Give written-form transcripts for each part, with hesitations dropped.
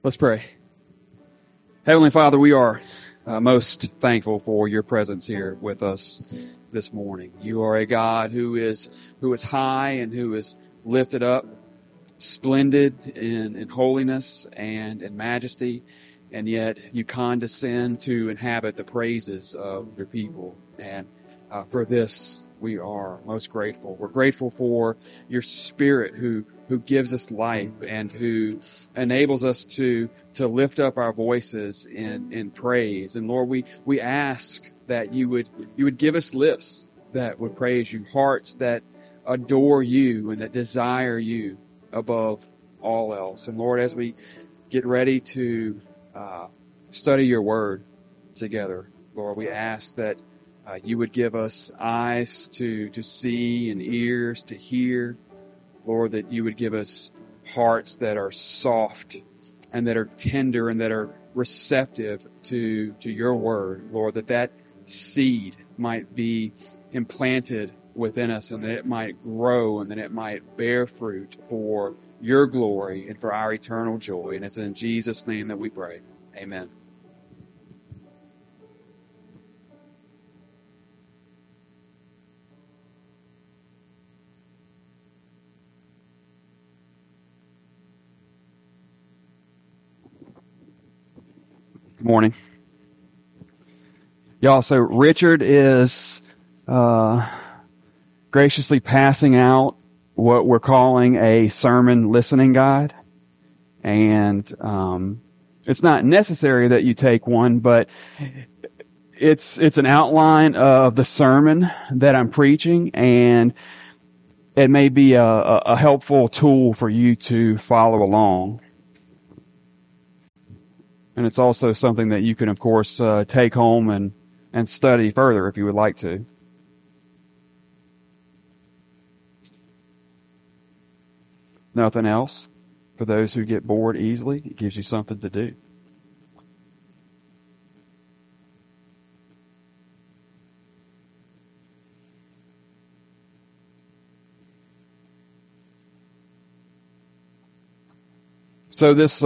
Let's pray. Heavenly Father, we are most thankful for your presence here with us this morning. You are a God who is high and who is lifted up, splendid in holiness and in majesty, and yet you condescend to inhabit the praises of your people. And for this, we are most grateful. We're grateful for your Spirit who gives us life and who enables us to lift up our voices in praise. And Lord, we ask that you would give us lips that would praise you, hearts that adore you and that desire you above all else. And Lord, as we get ready to study your word together, Lord, we ask that you would give us eyes to see and ears to hear. Lord, that you would give us hearts that are soft and that are tender and that are receptive to your word. Lord, that seed might be implanted within us and that it might grow and that it might bear fruit for your glory and for our eternal joy. And it's in Jesus' name that we pray. Amen. Good morning. Y'all, so Richard is graciously passing out what we're calling a sermon listening guide. And it's not necessary that you take one, but it's an outline of the sermon that I'm preaching, and it may be a helpful tool for you to follow along. And it's also something that you can, of course, take home and study further if you would like to. Nothing else? For those who get bored easily, it gives you something to do. So this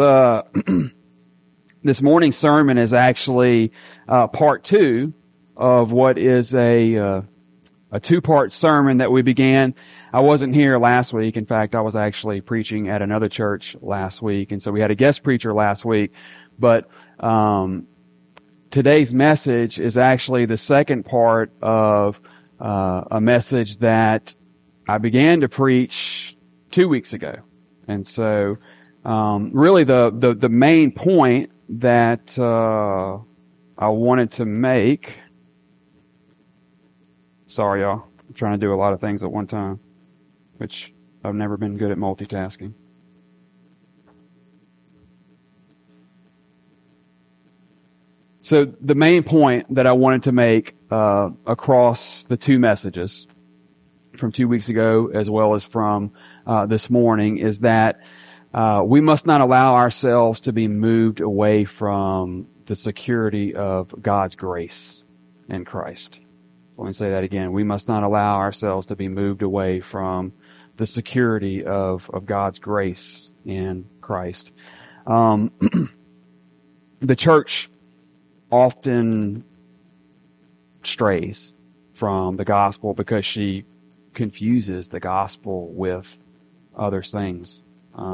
this morning's sermon is actually part 2 of what is a 2-part sermon that we began. I wasn't here last week. In fact, I was actually preaching at another church last week, and so we had a guest preacher last week. But today's message is actually the second part of a message that I began to preach 2 weeks ago. And so really the main point that I wanted to make. Sorry, y'all. I'm trying to do a lot of things at one time, which I've never been good at multitasking. So the main point that I wanted to make across the 2 messages from 2 weeks ago as well as from this morning is that we must not allow ourselves to be moved away from the security of God's grace in Christ. Let me say that again. We must not allow ourselves to be moved away from the security of God's grace in Christ. The church often strays from the gospel because she confuses the gospel with other things.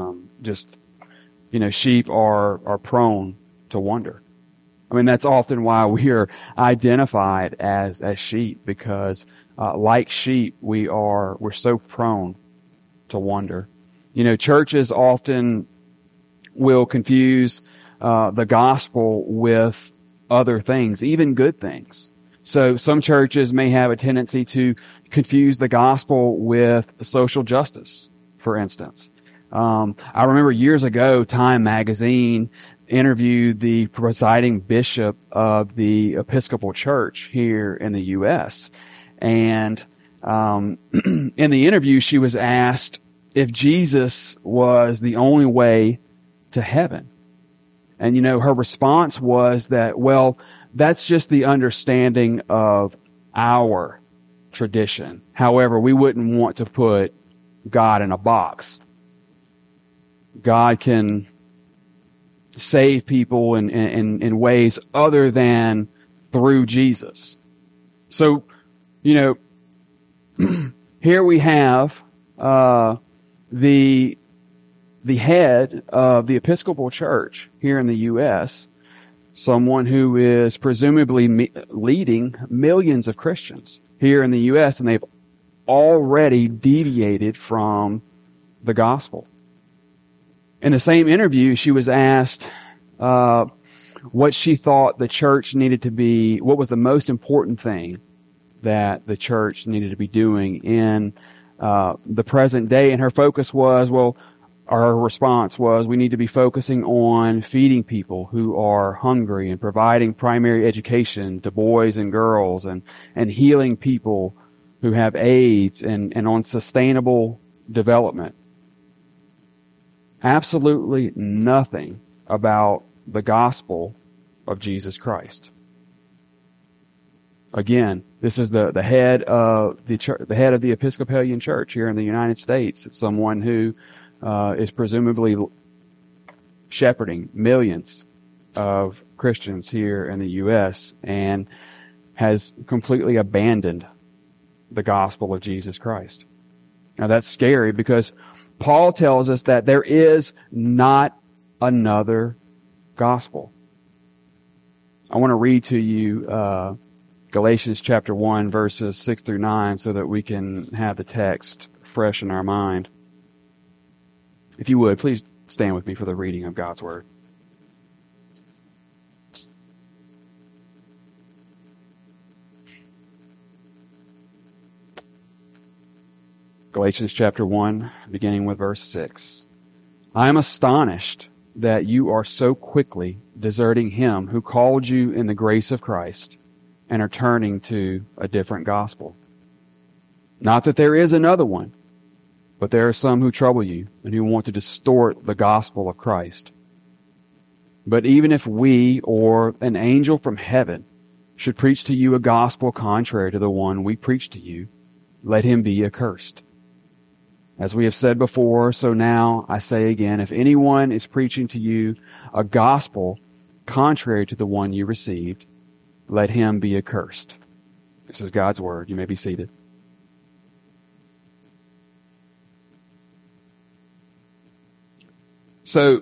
Sheep are prone to wander. I mean, that's often why we are identified as sheep, because like sheep, we're so prone to wander. Churches often will confuse the gospel with other things, even good things. So some churches may have a tendency to confuse the gospel with social justice, for instance. I remember years ago, Time magazine interviewed the presiding bishop of the Episcopal Church here in the U.S. And in the interview, she was asked if Jesus was the only way to heaven. And, her response was that, well, that's just the understanding of our tradition. However, we wouldn't want to put God in a box. God can save people in ways other than through Jesus. So, here we have the head of the Episcopal Church here in the U.S., someone who is presumably leading millions of Christians here in the U.S., and they've already deviated from the gospel. In the same interview, she was asked what she thought the church needed to be, what was the most important thing that the church needed to be doing in the present day, and her focus was, our response was, we need to be focusing on feeding people who are hungry and providing primary education to boys and girls and healing people who have AIDS and on sustainable development. Absolutely nothing about the gospel of Jesus Christ. Again, this is the head of the church, the head of the Episcopalian Church here in the United States. It's someone who is presumably shepherding millions of Christians here in the U.S. and has completely abandoned the gospel of Jesus Christ. Now that's scary because Paul tells us that there is not another gospel. I want to read to you Galatians chapter 1 verses 6 through 9 so that we can have the text fresh in our mind. If you would, please stand with me for the reading of God's Word. Galatians chapter 1, beginning with verse 6. I am astonished that you are so quickly deserting Him who called you in the grace of Christ and are turning to a different gospel. Not that there is another one, but there are some who trouble you and who want to distort the gospel of Christ. But even if we or an angel from heaven should preach to you a gospel contrary to the one we preach to you, let him be accursed. As we have said before, so now I say again, if anyone is preaching to you a gospel contrary to the one you received, let him be accursed. This is God's Word. You may be seated. So,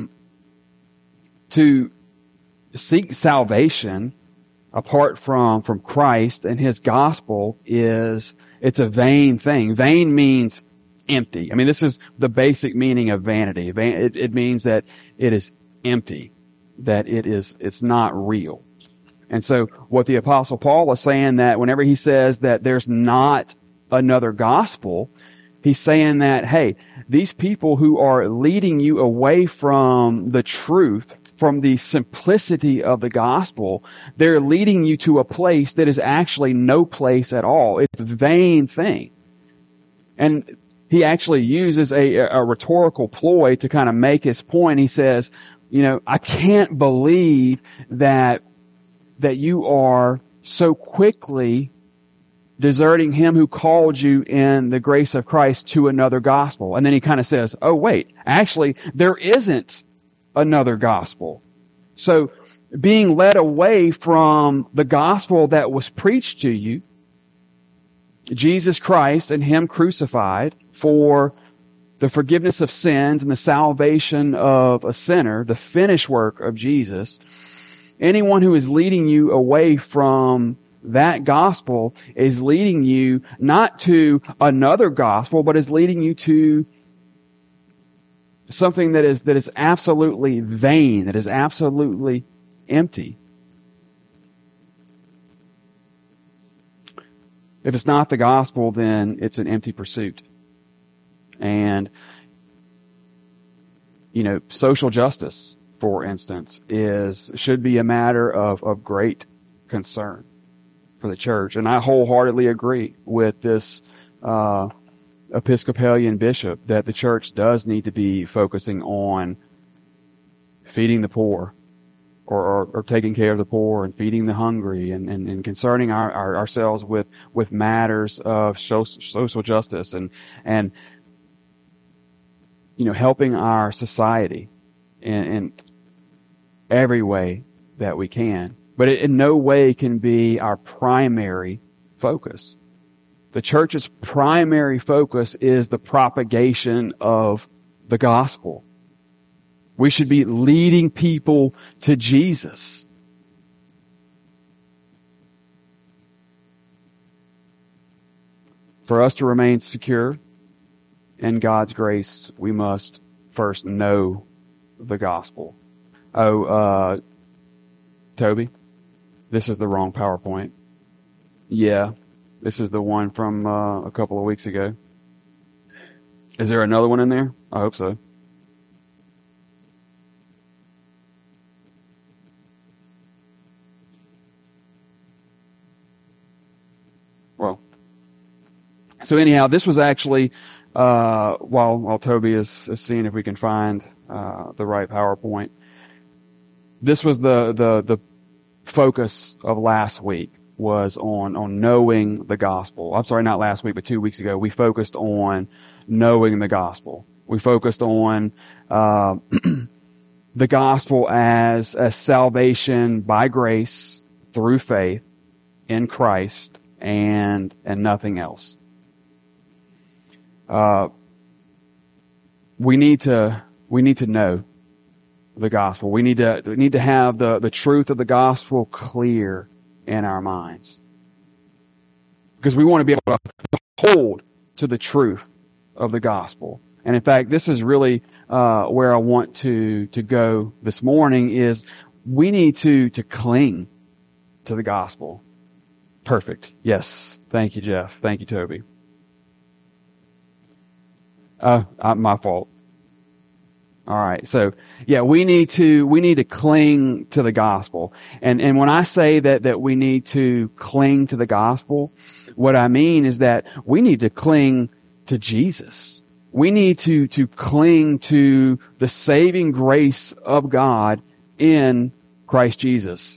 to seek salvation apart from Christ and His gospel it's a vain thing. Vain means empty. I mean, this is the basic meaning of vanity. It means that it is empty, that it's not real. And so what the Apostle Paul is saying, that whenever he says that there's not another gospel, he's saying that, hey, these people who are leading you away from the truth, from the simplicity of the gospel, they're leading you to a place that is actually no place at all. It's a vain thing. And he actually uses a rhetorical ploy to kind of make his point. He says, I can't believe that you are so quickly deserting Him who called you in the grace of Christ to another gospel. And then he kind of says, oh wait, actually there isn't another gospel. So being led away from the gospel that was preached to you, Jesus Christ and Him crucified for the forgiveness of sins and the salvation of a sinner, the finished work of Jesus, anyone who is leading you away from that gospel is leading you not to another gospel, but is leading you to something that is absolutely vain, that is absolutely empty. If it's not the gospel, then it's an empty pursuit. And, social justice, for instance, should be a matter of great concern for the church. And I wholeheartedly agree with this Episcopalian bishop that the church does need to be focusing on feeding the poor or taking care of the poor and feeding the hungry and concerning ourselves with matters of social justice and helping our society and every way that we can. But it in no way can be our primary focus. The church's primary focus is the propagation of the gospel. We should be leading people to Jesus. For us to remain secure in God's grace, we must first know the gospel. Toby, this is the wrong PowerPoint. Yeah, this is the one from a couple of weeks ago. Is there another one in there? I hope so. Well, so anyhow, this was actually while Toby is seeing if we can find the right PowerPoint. This was the focus of last week, was on knowing the gospel. I'm sorry, not last week, but 2 weeks ago. We focused on knowing the gospel. We focused on the gospel as salvation by grace through faith in Christ and nothing else. We need to know the gospel. We need to have the truth of the gospel clear in our minds, because we want to be able to hold to the truth of the gospel. And in fact, this is really where I want to go this morning, is we need to cling to the gospel. Perfect. Yes. Thank you, Jeff. Thank you, Toby. My fault. All right. So, yeah, we need to cling to the gospel. And when I say that we need to cling to the gospel, what I mean is that we need to cling to Jesus. We need to cling to the saving grace of God in Christ Jesus.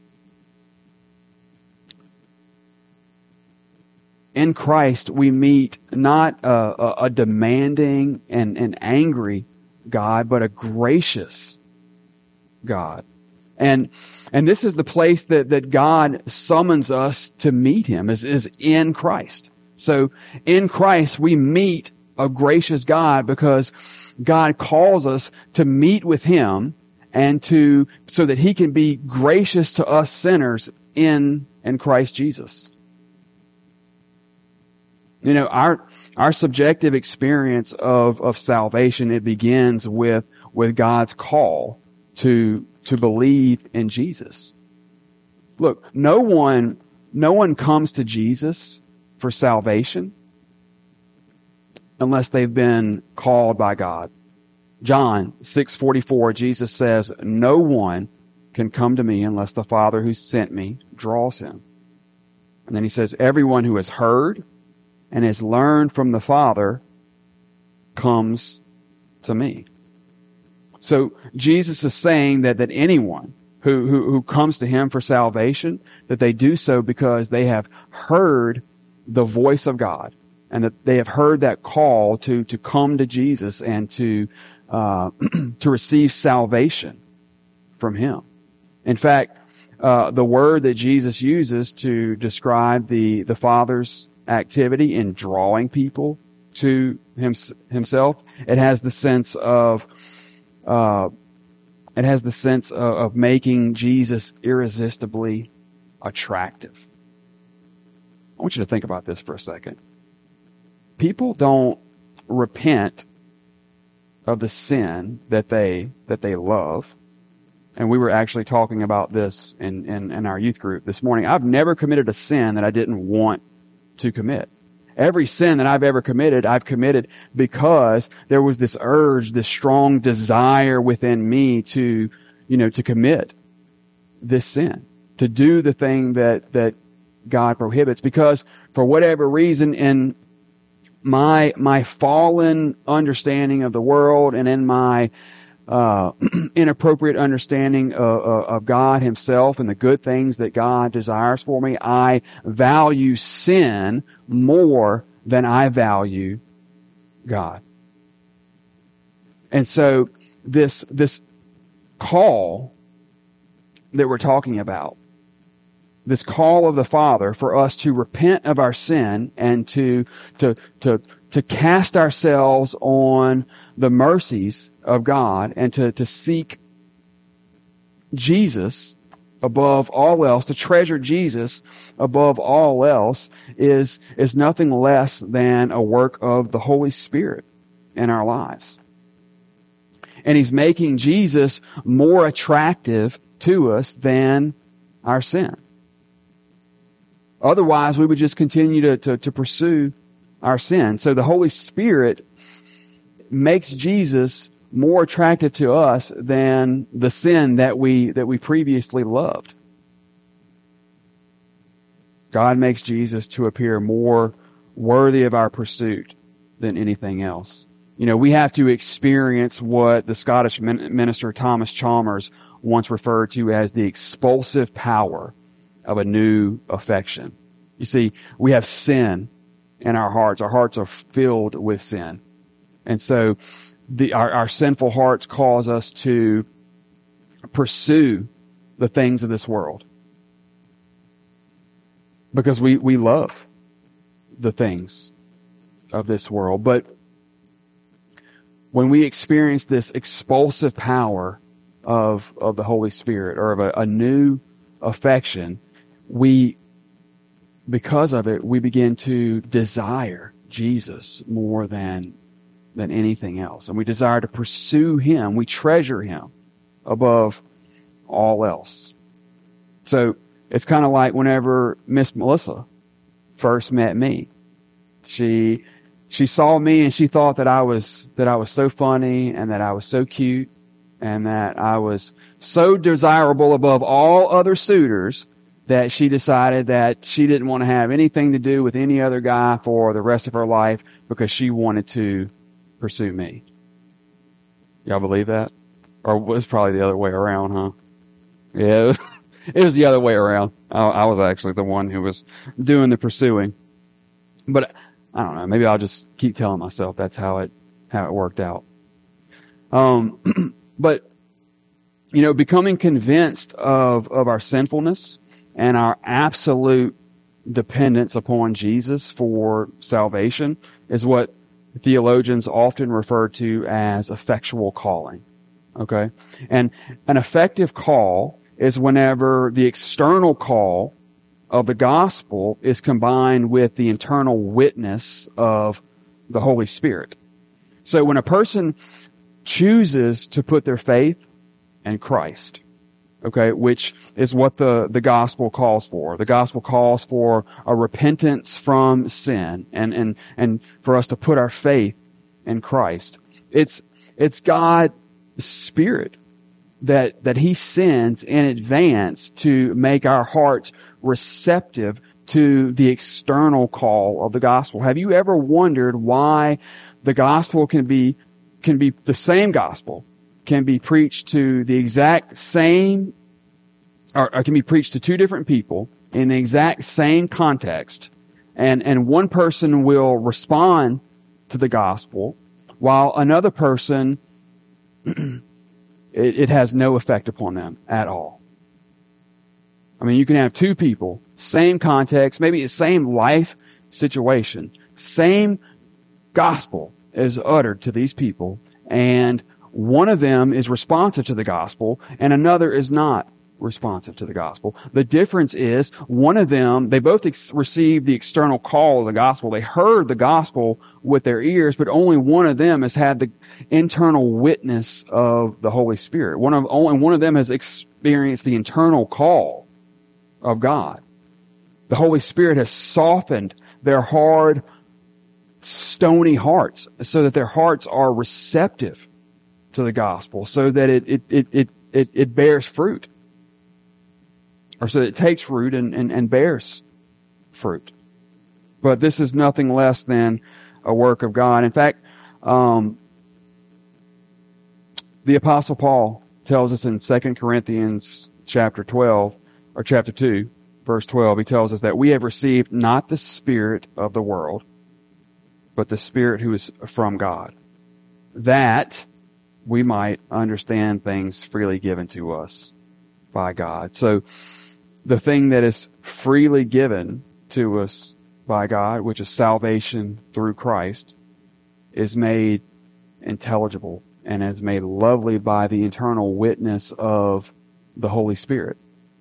In Christ, we meet not a demanding and angry God, but a gracious God. And this is the place that God summons us to meet Him, is in Christ. So in Christ, we meet a gracious God because God calls us to meet with Him and so that He can be gracious to us sinners in Christ Jesus. You know, our subjective experience of salvation, it begins with God's call to believe in Jesus. Look, no one comes to Jesus for salvation unless they've been called by God. John 6:44, Jesus says, "No one can come to me unless the Father who sent me draws him." And then He says, "Everyone who has heard and has learned from the Father comes to me." So Jesus is saying that anyone who comes to Him for salvation, that they do so because they have heard the voice of God, and that they have heard that call to come to Jesus and to receive salvation from Him. In fact, the word that Jesus uses to describe the Father's activity in drawing people to Himself, it has the sense of making Jesus irresistibly attractive. I want you to think about this for a second. People don't repent of the sin that they love. And we were actually talking about this in our youth group this morning. I've never committed a sin that I didn't want to commit. Every sin that I've ever committed, I've committed because there was this urge, this strong desire within me to commit this sin, to do the thing that God prohibits, because for whatever reason in my fallen understanding of the world and in my inappropriate understanding of God Himself and the good things that God desires for me, I value sin more than I value God. And so this call that we're talking about. This call of the Father for us to repent of our sin and to cast ourselves on the mercies of God and to seek Jesus above all else, to treasure Jesus above all else is nothing less than a work of the Holy Spirit in our lives. And He's making Jesus more attractive to us than our sin. Otherwise, we would just continue to pursue our sin. So the Holy Spirit makes Jesus more attractive to us than the sin that we previously loved. God makes Jesus to appear more worthy of our pursuit than anything else. You know, we have to experience what the Scottish minister Thomas Chalmers once referred to as the expulsive power of a new affection. You see, we have sin in our hearts. Our hearts are filled with sin. And so our sinful hearts cause us to pursue the things of this world. Because we love the things of this world. But when we experience this expulsive power of the Holy Spirit, or of a new affection, because of it, we begin to desire Jesus more than anything else. And we desire to pursue Him. We treasure Him above all else. So it's kind of like whenever Miss Melissa first met me. She saw me and she thought that I was so funny and that I was so cute and that I was so desirable above all other suitors that she decided that she didn't want to have anything to do with any other guy for the rest of her life because she wanted to pursue me. Y'all believe that? Or it was probably the other way around, huh? Yeah, it was the other way around. I was actually the one who was doing the pursuing. But I don't know, maybe I'll just keep telling myself that's how it worked out. But you know, becoming convinced of our sinfulness and our absolute dependence upon Jesus for salvation is what theologians often refer to as effectual calling. Okay? And an effective call is whenever the external call of the gospel is combined with the internal witness of the Holy Spirit. So when a person chooses to put their faith in Christ, okay, which is what the gospel calls for. The gospel calls for a repentance from sin and for us to put our faith in Christ. It's God's Spirit that He sends in advance to make our hearts receptive to the external call of the gospel. Have you ever wondered why the gospel can be the same gospel can be preached to the exact same, or can be preached to two different people in the exact same context, and one person will respond to the gospel while another person it has no effect upon them at all? I mean, you can have two people, same context, maybe the same life situation, same gospel is uttered to these people, and one of them is responsive to the gospel and another is not responsive to the gospel. The difference is one of them, they both received the external call of the gospel. They heard the gospel with their ears, but only one of them has had the internal witness of the Holy Spirit. Only one of them has experienced the internal call of God. The Holy Spirit has softened their hard, stony hearts so that their hearts are receptive to the gospel, so that it bears fruit, or so that it takes root and bears fruit. But this is nothing less than a work of God. In fact, the Apostle Paul tells us in 2 Corinthians chapter 12, or chapter 2, verse 12, he tells us that we have received not the spirit of the world, but the Spirit who is from God, that we might understand things freely given to us by God. So the thing that is freely given to us by God, which is salvation through Christ, is made intelligible and is made lovely by the eternal witness of the Holy Spirit.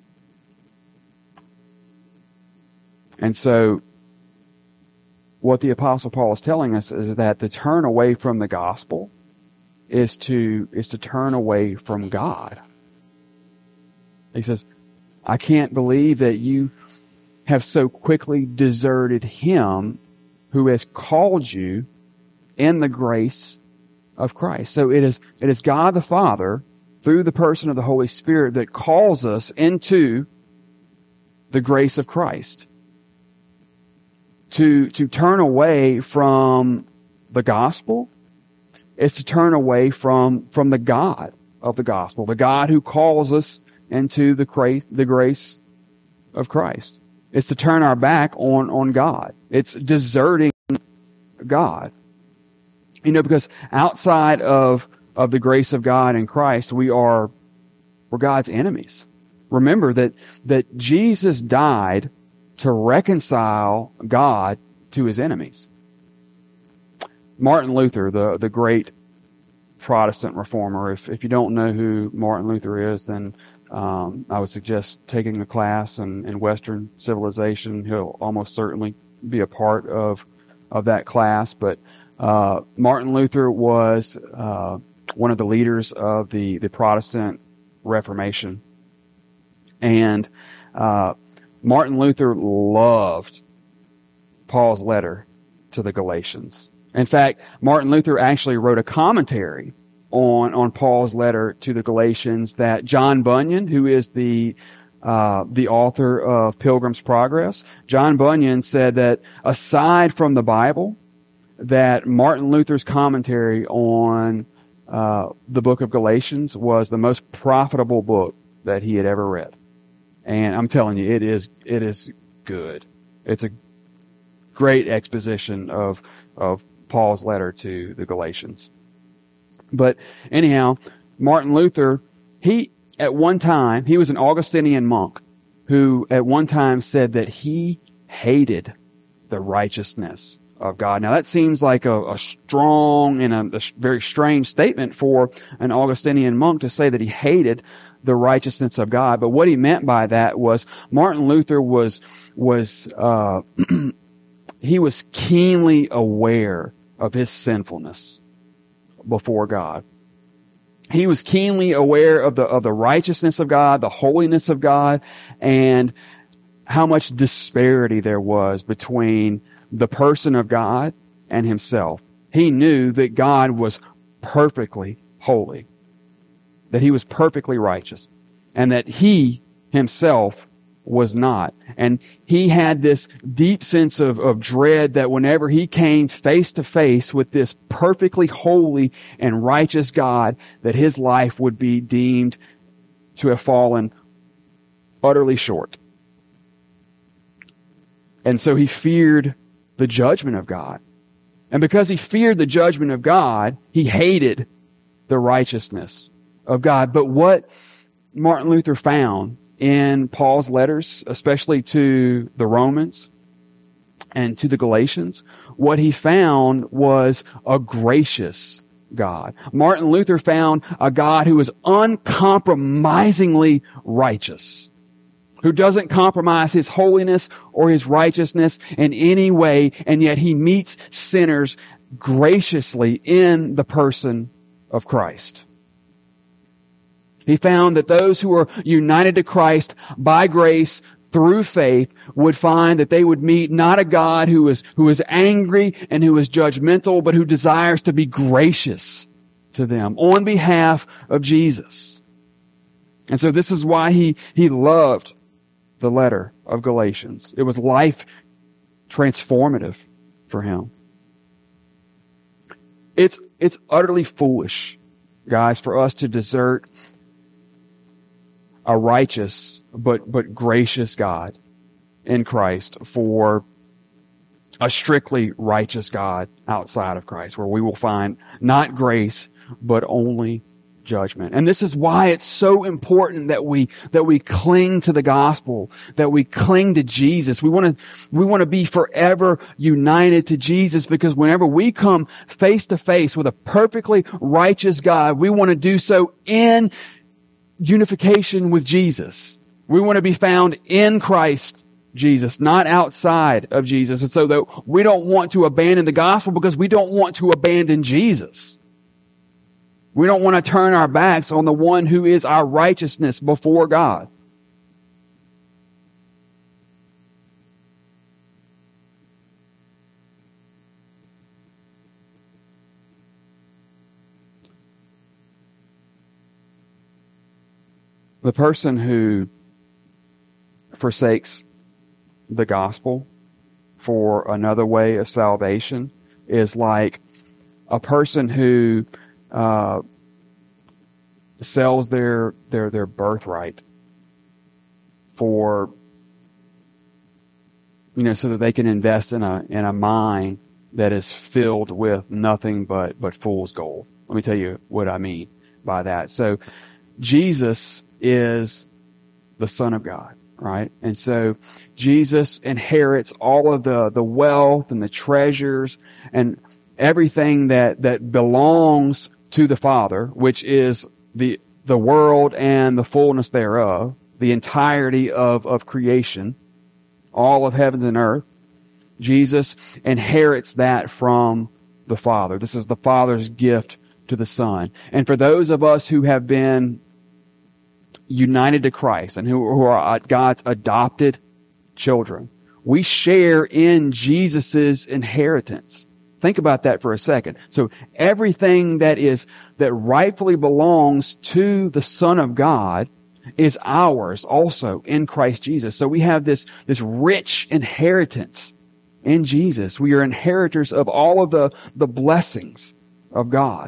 And so what the Apostle Paul is telling us is that the turn away from the gospel is to turn away from God. He says, I can't believe that you have so quickly deserted Him who has called you in the grace of Christ. So it is God the Father, through the person of the Holy Spirit, that calls us into the grace of Christ. To turn away from the gospel is to turn away from the God of the gospel, the God who calls us into the grace of Christ. It's to turn our back on God. It's deserting God. Because outside of the grace of God in Christ, we're God's enemies. Remember that Jesus died to reconcile God to His enemies. Martin Luther, the great Protestant reformer, if you don't know who Martin Luther is, then I would suggest taking a class in Western civilization. He'll almost certainly be a part of that class. But Martin Luther was one of the leaders of the Protestant Reformation. And Martin Luther loved Paul's letter to the Galatians. In fact, Martin Luther actually wrote a commentary on Paul's letter to the Galatians that John Bunyan, who is the author of Pilgrim's Progress, John Bunyan said that aside from the Bible, that Martin Luther's commentary on the book of Galatians was the most profitable book that he had ever read. And I'm telling you, it is good. It's a great exposition of Paul's letter to the Galatians. But anyhow, Martin Luther, at one time, he was an Augustinian monk who at one time said that he hated the righteousness of God. Now that seems like a strong and a very strange statement for an Augustinian monk to say that he hated the righteousness of God. But what he meant by that was Martin Luther was he was keenly aware of his sinfulness before God. He was keenly aware of the righteousness of God, the holiness of God, and how much disparity there was between the person of God and himself. He knew that God was perfectly holy, that He was perfectly righteous, and that he himself was not. And he had this deep sense of dread that whenever he came face to face with this perfectly holy and righteous God, that his life would be deemed to have fallen utterly short. And so he feared the judgment of God. And because he feared the judgment of God, he hated the righteousness of God. But what Martin Luther found in Paul's letters, especially to the Romans and to the Galatians, what he found was a gracious God. Martin Luther found a God who was uncompromisingly righteous, who doesn't compromise His holiness or His righteousness in any way, and yet He meets sinners graciously in the person of Christ. He found that those who are united to Christ by grace through faith would find that they would meet not a God who is angry and who is judgmental, but who desires to be gracious to them on behalf of Jesus. And so this is why he loved the letter of Galatians. It was life transformative for him. It's utterly foolish, guys, for us to desert a righteous but gracious God in Christ for a strictly righteous God outside of Christ, where we will find not grace but only judgment. And this is why it's so important that we cling to the gospel, that we cling to Jesus. We want to be forever united to Jesus, because whenever we come face to face with a perfectly righteous God, we want to do so in unification with Jesus. We want to be found in Christ Jesus, not outside of Jesus. And so that we don't want to abandon the gospel because we don't want to abandon Jesus. We don't want to turn our backs on the one who is our righteousness before God. The person who forsakes the gospel for another way of salvation is like a person who sells their birthright for, so that they can invest in a mine that is filled with nothing but fool's gold. Let me tell you what I mean by that. So Jesus is the Son of God, right? And so Jesus inherits all of the wealth and the treasures and everything that belongs to the Father, which is the world and the fullness thereof, the entirety of creation, all of heavens and earth. Jesus inherits that from the Father. This is the Father's gift to the Son. And for those of us who have been united to Christ and who are God's adopted children, we share in Jesus' inheritance. Think about that for a second. So everything that rightfully belongs to the Son of God is ours also in Christ Jesus. So we have this rich inheritance in Jesus. We are inheritors of all of the blessings of God.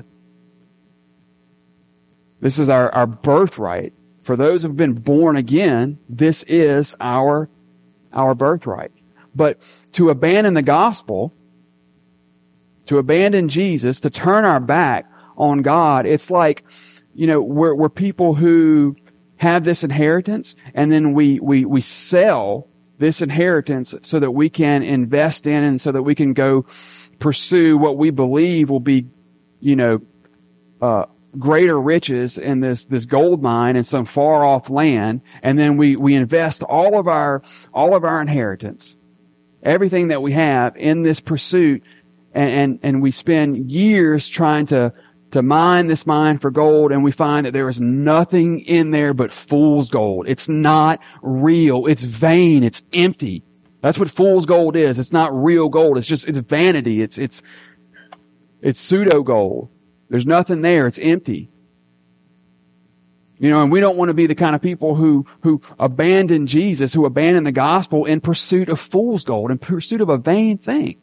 This is our birthright. For those who have been born again, this is our birthright. But to abandon the gospel, to abandon Jesus, to turn our back on God, it's like, we're people who have this inheritance, and then we sell this inheritance so that we can invest in and so that we can go pursue what we believe will be, greater riches in this gold mine in some far off land, and then we invest all of our inheritance, everything that we have, in this pursuit, and we spend years trying to mine this mine for gold, and we find that there is nothing in there but fool's gold. It's not real. It's vain. It's empty. That's what fool's gold is. It's not real gold. It's vanity. It's pseudo gold. There's nothing there. It's empty. And we don't want to be the kind of people who abandon Jesus, who abandon the gospel in pursuit of fool's gold, in pursuit of a vain thing.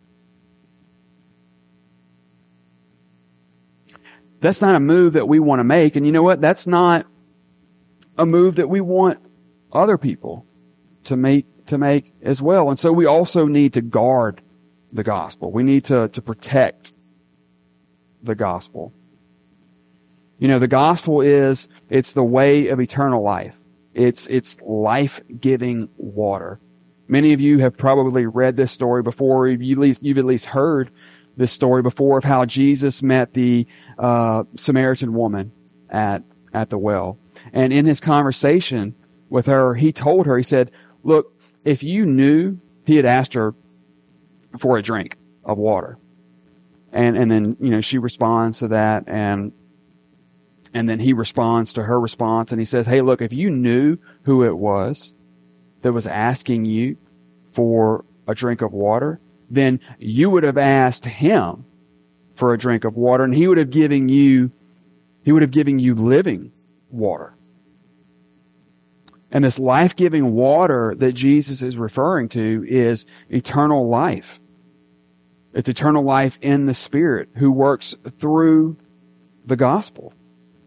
That's not a move that we want to make. And you know what? That's not a move that we want other people to make as well. And so we also need to guard the gospel. We need to protect the gospel. The gospel it's the way of eternal life. It's life-giving water. Many of you have probably read this story before. You've at least heard this story before of how Jesus met the Samaritan woman at the well. And in his conversation with her, he told her, he said, look, if you knew, he had asked her for a drink of water. And then, she responds to that, and then he responds to her response, and he says, hey, look, if you knew who it was that was asking you for a drink of water, then you would have asked him for a drink of water, and he would have given you living water. And this life-giving water that Jesus is referring to is eternal life. It's eternal life in the Spirit who works through the gospel.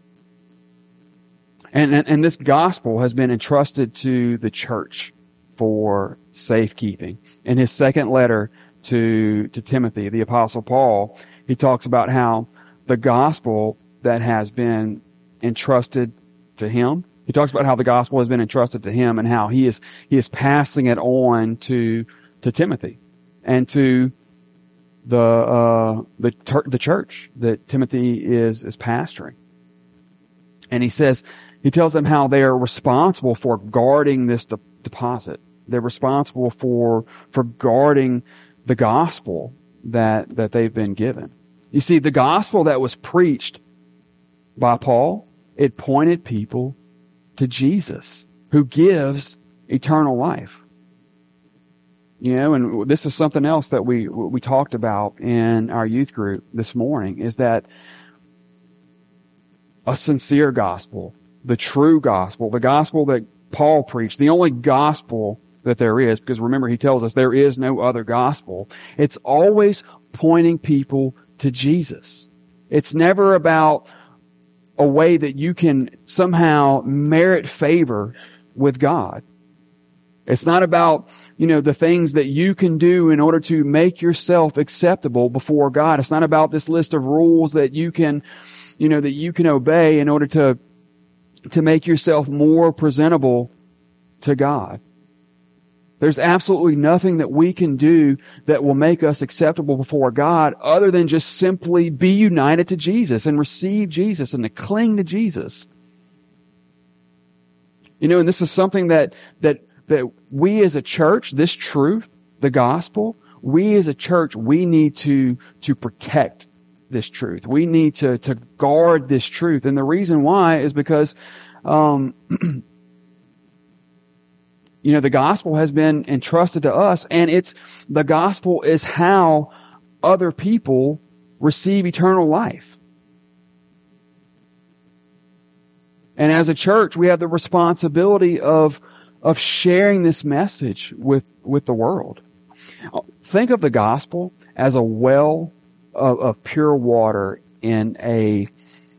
And this gospel has been entrusted to the church for safekeeping. In his second letter to Timothy, the Apostle Paul, he talks about how the gospel that has been entrusted to him. He talks about how the gospel has been entrusted to him and how he is passing it on to Timothy and to the church that Timothy is pastoring. And he tells them how they are responsible for guarding this deposit. They're responsible for guarding the gospel that they've been given. You see, the gospel that was preached by Paul, it pointed people to Jesus, who gives eternal life. And this is something else that we talked about in our youth group this morning, is that a sincere gospel, the true gospel, the gospel that Paul preached, the only gospel that there is, because remember he tells us there is no other gospel, it's always pointing people to Jesus. It's never about a way that you can somehow merit favor with God. It's not about, the things that you can do in order to make yourself acceptable before God. It's not about this list of rules that you can obey in order to make yourself more presentable to God. There's absolutely nothing that we can do that will make us acceptable before God other than just simply be united to Jesus and receive Jesus and to cling to Jesus. And this is something that we as a church, this truth, the gospel, we as a church, we need to protect this truth. We need to guard this truth. And the reason why is because the gospel has been entrusted to us, and the gospel is how other people receive eternal life. And as a church, we have the responsibility of sharing this message with the world. Think of the gospel as a well of pure water in a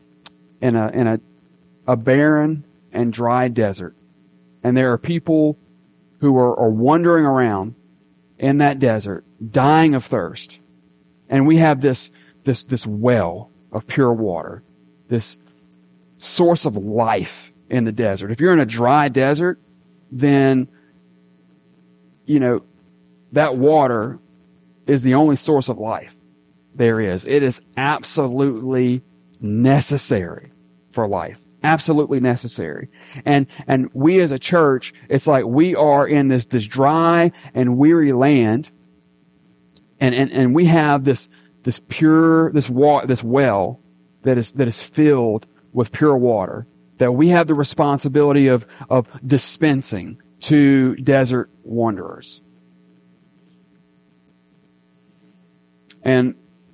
barren and dry desert. And there are people who are wandering around in that desert, dying of thirst. And we have this well of pure water, this source of life in the desert. If you're in a dry desert, then, that water is the only source of life there is. It is absolutely necessary for life. Absolutely necessary. And we as a church, it's like we are in this dry and weary land, and we have this well that is filled with pure water that we have the responsibility of dispensing to desert wanderers. And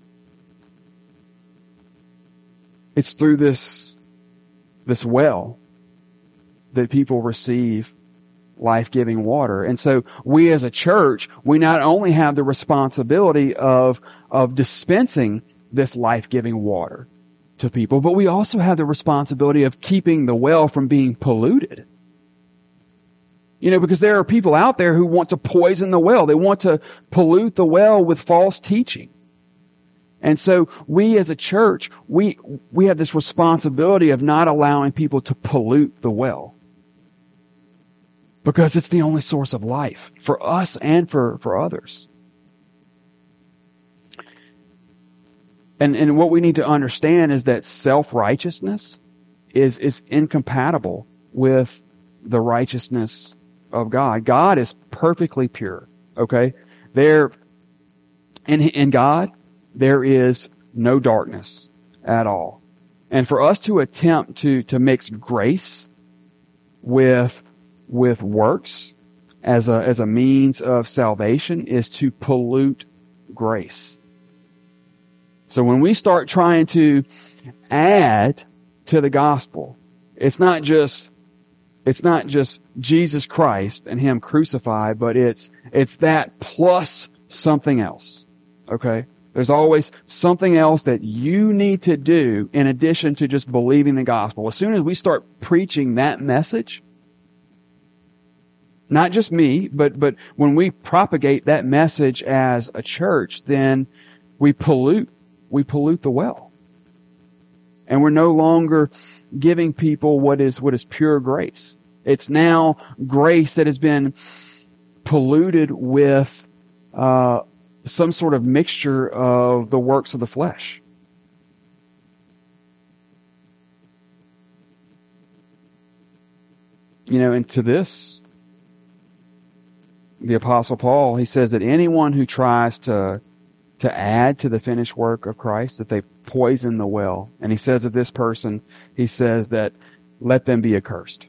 it's through this well that people receive life-giving water. And so we as a church, we not only have the responsibility of dispensing this life-giving water to people, but we also have the responsibility of keeping the well from being polluted. Because there are people out there who want to poison the well. They want to pollute the well with false teaching. And so we as a church, we have this responsibility of not allowing people to pollute the well. Because it's the only source of life for us and for others. And what we need to understand is that self-righteousness is incompatible with the righteousness of God. God is perfectly pure. Okay? In God, there is no darkness at all. And for us to attempt to mix grace with works as a means of salvation is to pollute grace. So when we start trying to add to the gospel, it's not just Jesus Christ and Him crucified, but it's that plus something else. Okay? There's always something else that you need to do in addition to just believing the gospel. As soon as we start preaching that message, not just me, but when we propagate that message as a church, then we pollute the well. And we're no longer giving people what is pure grace. It's now grace that has been polluted with some sort of mixture of the works of the flesh. And to this, the Apostle Paul, he says that anyone who tries to add to the finished work of Christ, that they poison the well. And he says of this person, he says that let them be accursed.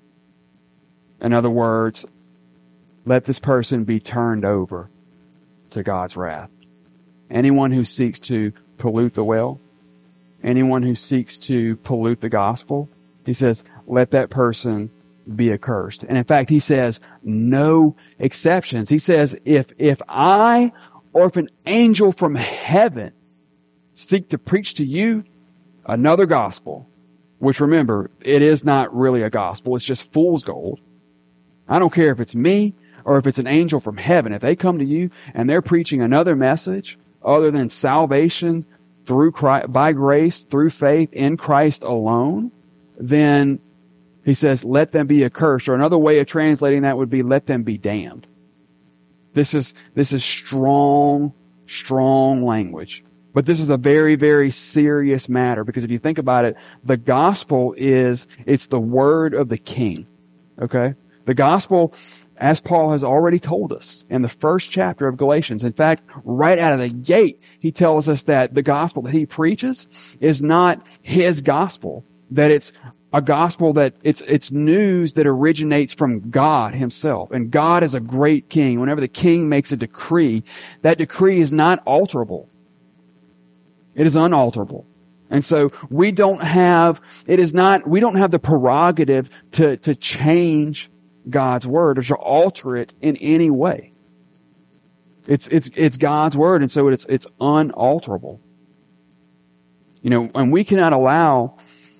In other words, let this person be turned over to God's wrath. Anyone who seeks to pollute the well, anyone who seeks to pollute the gospel, he says, let that person be accursed. And in fact, he says, no exceptions. He says, if I or if an angel from heaven seek to preach to you another gospel, which remember, it is not really a gospel, it's just fool's gold. I don't care if it's me or if it's an angel from heaven. If they come to you and they're preaching another message other than salvation through Christ, by grace, through faith in Christ alone, then he says, let them be accursed. Or another way of translating that would be, let them be damned. This is strong language. But this is a very, very serious matter, because if you think about it, the gospel it's the word of the King. Okay? The gospel, as Paul has already told us in the first chapter of Galatians, in fact, right out of the gate, he tells us that the gospel that he preaches is not his gospel, that it's a gospel that it's news that originates from God himself. And God is a great king. Whenever the king makes a decree, that decree is not alterable. It is unalterable. And so we don't have the prerogative to change God's word or to alter it in any way. It's God's word, and so it's unalterable. And we cannot allow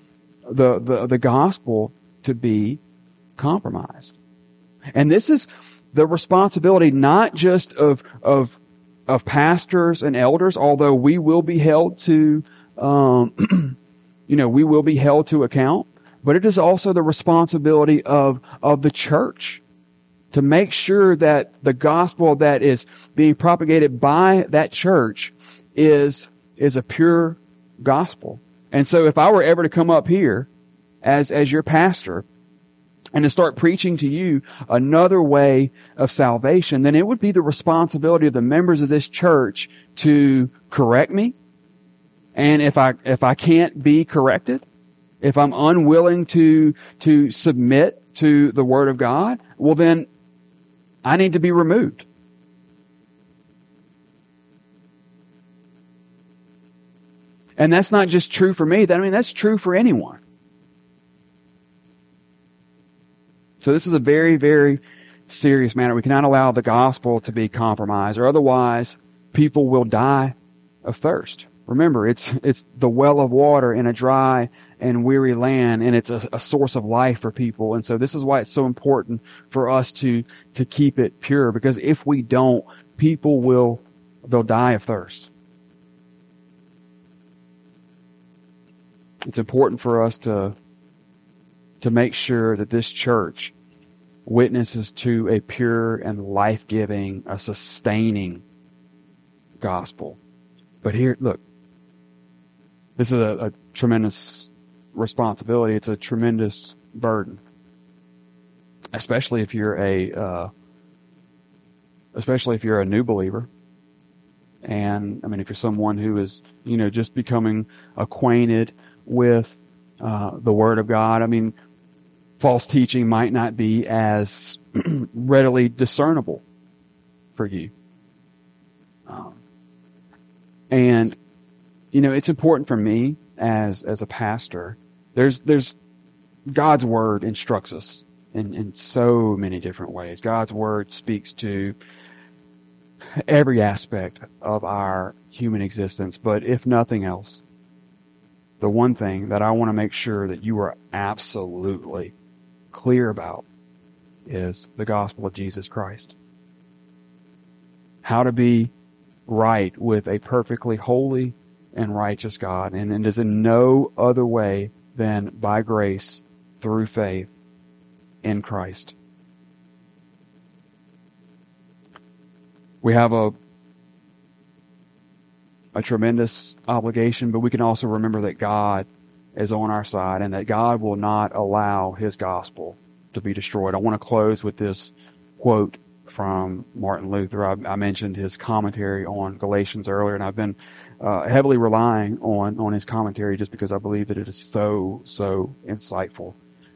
the gospel to be compromised. And this is the responsibility not just of pastors and elders, although we will be held to we will be held to account, but it is also the responsibility of the church to make sure that the gospel that is being propagated by that church is a pure gospel. And so if I were ever to come up here as your pastor and to start preaching to you another way of salvation, then it would be the responsibility of the members of this church to correct me. And if I can't be corrected, if I'm unwilling to submit to the Word of God, well then I need to be removed. And that's not just true for me. That's true for anyone. So this is a very, very serious matter. We cannot allow the gospel to be compromised, or otherwise people will die of thirst. Remember, it's the well of water in a dry and weary land, and it's a source of life for people. And so this is why it's so important for us to keep it pure, because if we don't, they'll die of thirst. It's important for us to make sure that this church witnesses to a pure and life-giving, a sustaining gospel. But here, look, this is a tremendous responsibility. It's a tremendous burden, especially if you're a new believer. And if you're someone who is, just becoming acquainted with the Word of God, false teaching might not be as readily discernible for you. And it's important for me as a pastor. There's God's Word instructs us in so many different ways. God's Word speaks to every aspect of our human existence. But if nothing else, the one thing that I want to make sure that you are absolutely clear about is the gospel of Jesus Christ. How to be right with a perfectly holy and righteous God, and it is in no other way than by grace through faith in Christ. We have a tremendous obligation, but we can also remember that God is on our side and that God will not allow His gospel to be destroyed. I want to close with this quote from Martin Luther. I mentioned his commentary on Galatians earlier, and I've been heavily relying on his commentary just because I believe that it is so insightful.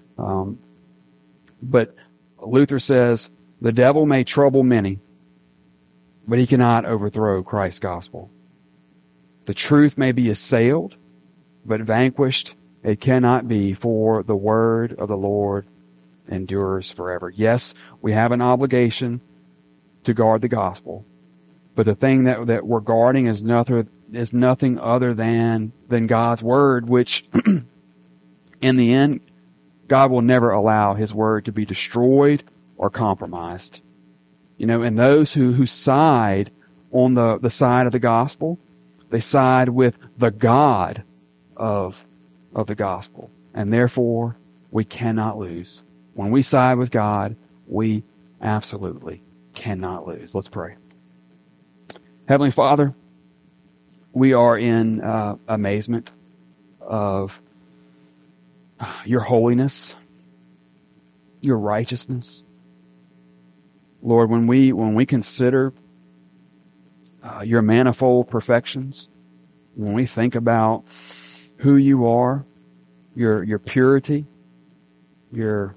But Luther says, "The devil may trouble many, but he cannot overthrow Christ's gospel. The truth may be assailed, but vanquished it cannot be, for the word of the Lord endures forever." Yes, we have an obligation to guard the gospel, but the thing that we're guarding is nothing other than God's word, which in the end, God will never allow His word to be destroyed or compromised. And those who side on the side of the gospel, they side with the God of the gospel. And therefore, we cannot lose. When we side with God, we absolutely cannot lose. Let's pray. Heavenly Father, we are in amazement of Your holiness, Your righteousness. Lord, when we consider Your manifold perfections, when we think about who You are, Your purity, Your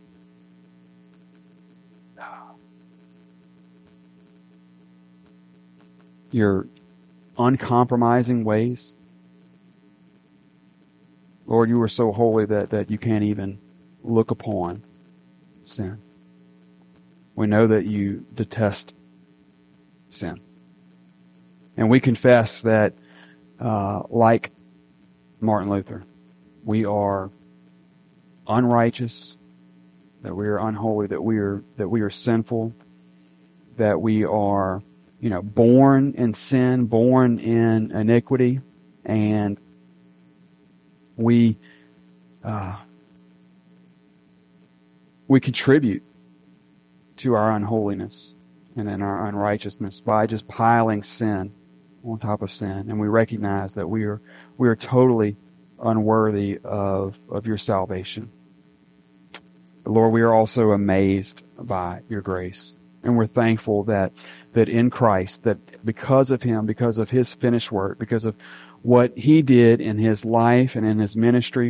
uncompromising ways, Lord, You are so holy that You can't even look upon sin. We know that You detest sin. And we confess that, like Martin Luther, we are unrighteous, that we are unholy, that we are sinful, that we are, born in sin, born in iniquity, and we contribute to our unholiness and in our unrighteousness by just piling sin on top of sin. And we recognize that we are totally unworthy of Your salvation. But Lord, we are also amazed by Your grace. And we're thankful that in Christ, that because of Him, because of His finished work, because of what He did in His life and in His ministry,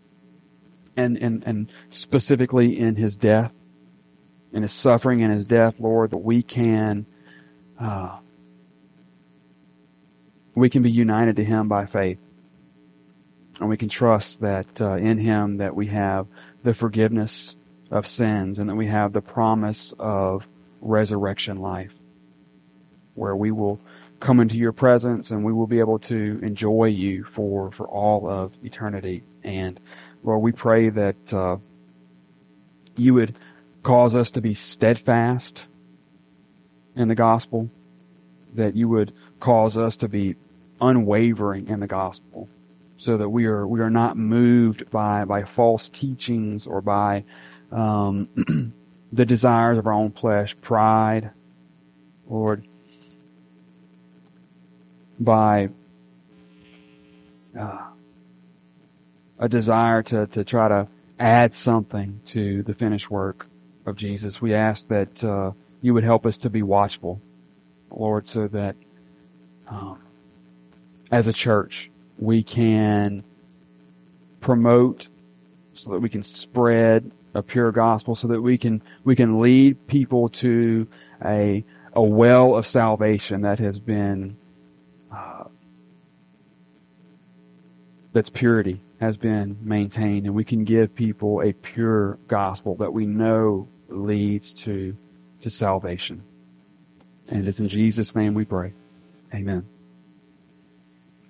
and specifically in His death, in His suffering and His death, Lord, that we can be united to Him by faith. And we can trust that in Him that we have the forgiveness of sins and that we have the promise of resurrection life, where we will come into Your presence and we will be able to enjoy You for all of eternity. And Lord, we pray that You would cause us to be steadfast in the gospel, that You would cause us to be unwavering in the gospel, so that we are not moved by false teachings or by the desires of our own flesh, pride, Lord, by a desire to try to add something to the finished work of Jesus. We ask that You would help us to be watchful, Lord, so that as a church we can promote, so that we can spread a pure gospel, so that we can lead people to a well of salvation that has been that's purity has been maintained, and we can give people a pure gospel that we know leads to salvation. And it's in Jesus' name we pray. Amen.